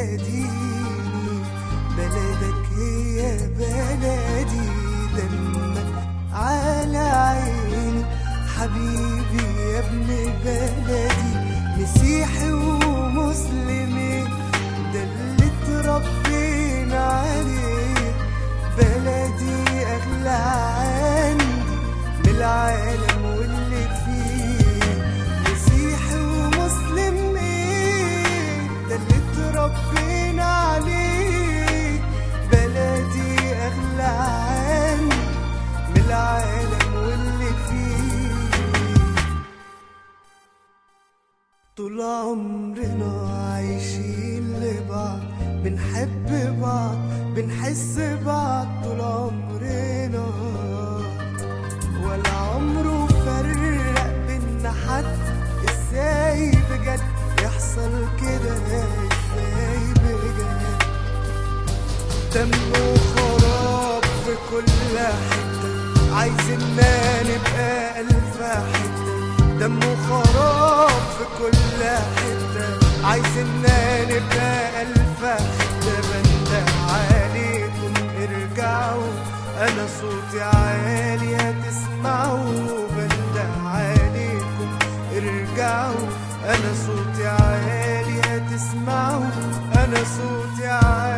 بلديني، بلدك هي بلدي، دمك على عيني حبيبي يا ابن بلدي. مسيحي ومسلمي ده اللي اتربينا عليه، بلدي أغلى عندي من العالم واللي فيه. مسيحي ومسلمي ده اللي اتربينا عليه، بلدي أغلى عندي من العالم واللي فيه. طول عمرنا عايشين لبعض، بنحب بعض بنحس بعض طول عمرنا، ولا عمره فرق بينا حد. ازاي بجد يحصل كده؟ ازاي بجد؟ دمه خراب في كل حتة، عايزيننا نبقى ألف حتة. دمه خراب في كل حتة، عايزيننا نبقى ألف حتة. بندع عليكم ارجعوا، أنا صوتي عالي هتسمعوا. بندع عليكم ارجعوا، أنا صوتي عالي هتسمعوا. أنا صوتي عالي